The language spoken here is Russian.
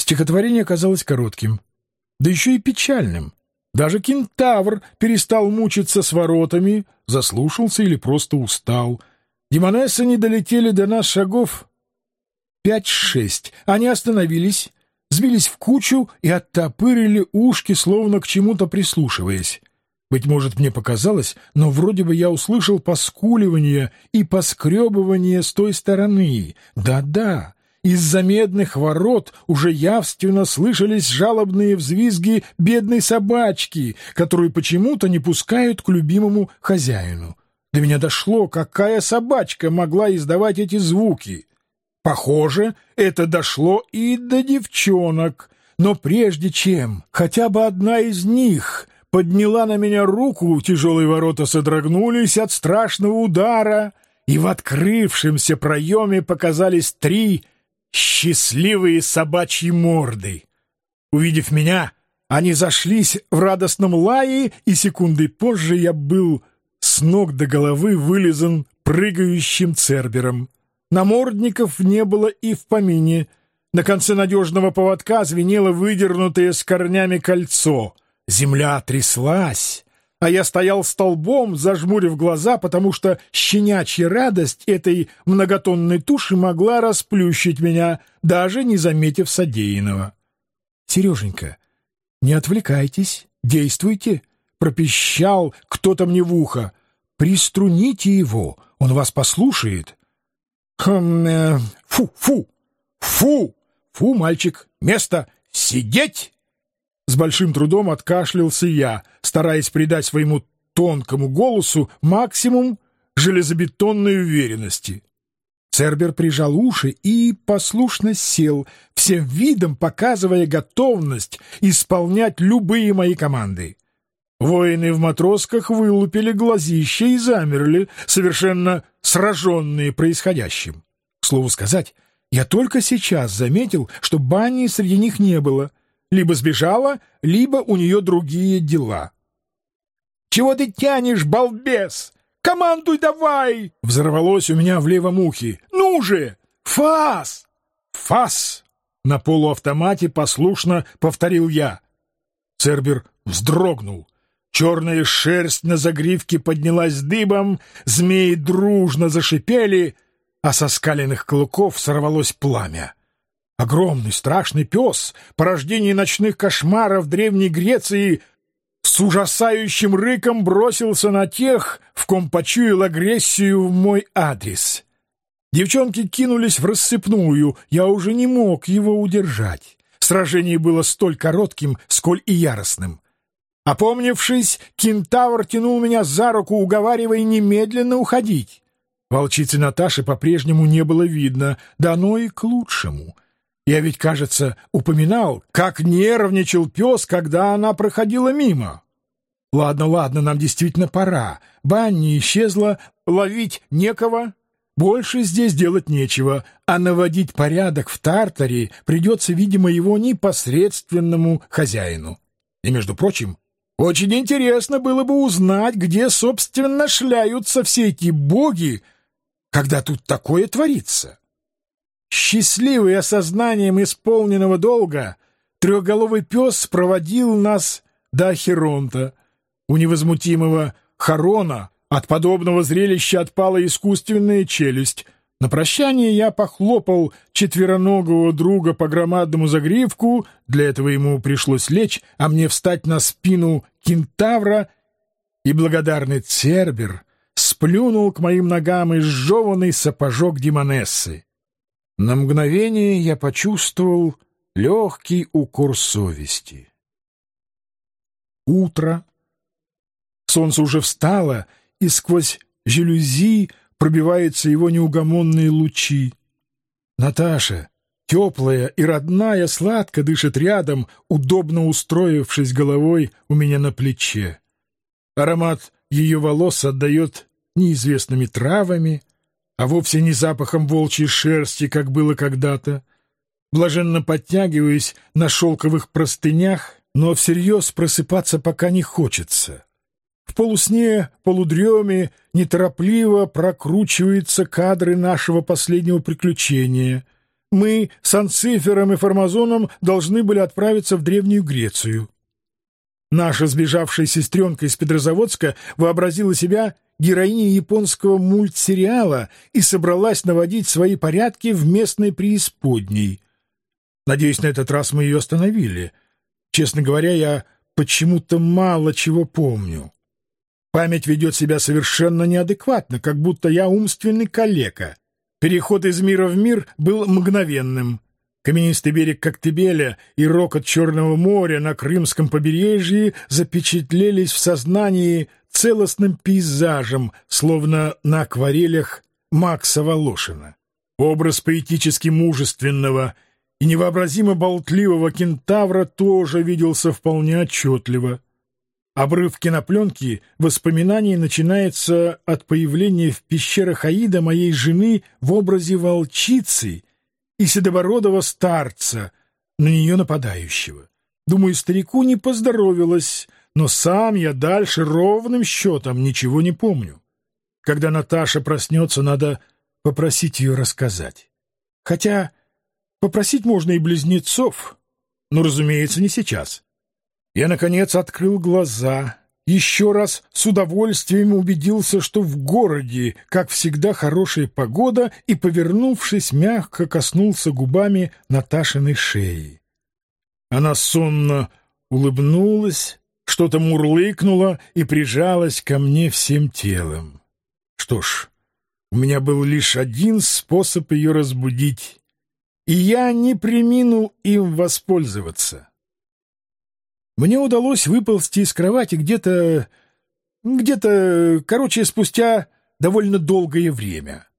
Стихотворение оказалось коротким, да еще и печальным. Даже кентавр перестал мучиться с воротами, заслушался или просто устал. Демонессы не долетели до нас шагов 5-6. Они остановились, сбились в кучу и оттопырили ушки, словно к чему-то прислушиваясь. Быть может, мне показалось, но вроде бы я услышал поскуливание и поскребывание с той стороны. Да-да, из-за медных ворот уже явственно слышались жалобные взвизги бедной собачки, которую почему-то не пускают к любимому хозяину. До меня дошло, какая собачка могла издавать эти звуки. Похоже, это дошло и до девчонок. Но прежде чем хотя бы одна из них подняла на меня руку, тяжелые ворота содрогнулись от страшного удара, и в открывшемся проеме показались 3 счастливые собачьи морды. Увидев меня, они зашлись в радостном лае, и секундой позже я был с ног до головы вылизан прыгающим цербером. Намордников не было и в помине. На конце надежного поводка звенело выдернутое с корнями кольцо. Земля тряслась, а я стоял столбом, зажмурив глаза, потому что щенячья радость этой многотонной туши могла расплющить меня, даже не заметив содеянного. — Сереженька, не отвлекайтесь, действуйте, — пропищал кто-то мне в ухо. — Приструните его, он вас послушает. — Фу, фу, фу, фу, мальчик, место, сидеть! С большим трудом откашлялся я, стараясь придать своему тонкому голосу максимум железобетонной уверенности. Цербер прижал уши и послушно сел, всем видом показывая готовность исполнять любые мои команды. Воины в матросках вылупили глазища и замерли, совершенно сраженные происходящим. К слову сказать, я только сейчас заметил, что Банни среди них не было. Либо сбежала, либо у нее другие дела. «Чего ты тянешь, балбес? Командуй давай!» Взорвалось у меня в левом ухе. «Ну же! Фас! Фас!» На полуавтомате послушно повторил я. Цербер вздрогнул. Черная шерсть на загривке поднялась дыбом, змеи дружно зашипели, а со скаленных клыков сорвалось пламя. Огромный страшный пес, порождение ночных кошмаров Древней Греции, с ужасающим рыком бросился на тех, в ком почуял агрессию в мой адрес. Девчонки кинулись в рассыпную, я уже не мог его удержать. Сражение было столь коротким, сколь и яростным. Опомнившись, кентавр тянул меня за руку, уговаривая немедленно уходить. Волчицы Наташи по-прежнему не было видно, да оно и к лучшему. Я ведь, кажется, упоминал, как нервничал пес, когда она проходила мимо. Ладно, ладно, нам действительно пора. Банни исчезла, ловить некого, больше здесь делать нечего, а наводить порядок в Тартаре придется, видимо, его непосредственному хозяину. И, между прочим, очень интересно было бы узнать, где, собственно, шляются все эти боги, когда тут такое творится. Счастливый осознанием исполненного долга, трехголовый пес проводил нас до Ахеронта. У невозмутимого Харона от подобного зрелища отпала искусственная челюсть. На прощание я похлопал четвероногого друга по громадному загривку, для этого ему пришлось лечь, а мне встать на спину кентавра, и благодарный Цербер сплюнул к моим ногам изжеванный сапожок демонессы. На мгновение я почувствовал легкий укор совести. Утро. Солнце уже встало, и сквозь жалюзи пробиваются его неугомонные лучи. Наташа, теплая и родная, сладко дышит рядом, удобно устроившись головой у меня на плече. Аромат ее волос отдает неизвестными травами, а вовсе не запахом волчьей шерсти, как было когда-то. Блаженно подтягиваясь на шелковых простынях, но всерьез просыпаться пока не хочется. В полусне, полудреме неторопливо прокручиваются кадры нашего последнего приключения. Мы с Анцифером и Формазоном должны были отправиться в Древнюю Грецию. Наша сбежавшая сестренка из Петрозаводска вообразила себя героиней японского мультсериала и собралась наводить свои порядки в местной преисподней. Надеюсь, на этот раз мы ее остановили. Честно говоря, я почему-то мало чего помню. Память ведет себя совершенно неадекватно, как будто я умственный калека. Переход из мира в мир был мгновенным. Каменистый берег Коктебеля и рокот Черного моря на Крымском побережье запечатлелись в сознании целостным пейзажем, словно на акварелях Макса Волошина. Образ поэтически мужественного и невообразимо болтливого кентавра тоже виделся вполне отчетливо. Обрыв кинопленки воспоминаний начинается от появления в пещерах Аида моей жены в образе волчицы и седобородого старца, на нее нападающего. Думаю, старику не поздоровилось, но сам я дальше ровным счетом ничего не помню. Когда Наташа проснется, надо попросить ее рассказать. Хотя попросить можно и близнецов, но, разумеется, не сейчас. Я, наконец, открыл глаза, еще раз с удовольствием убедился, что в городе, как всегда, хорошая погода, и, повернувшись, мягко коснулся губами Наташиной шеи. Она сонно улыбнулась, что-то мурлыкнула и прижалась ко мне всем телом. Что ж, у меня был лишь один способ ее разбудить, и я не преминул им воспользоваться. Мне удалось выползти из кровати где-то, короче, спустя довольно долгое время.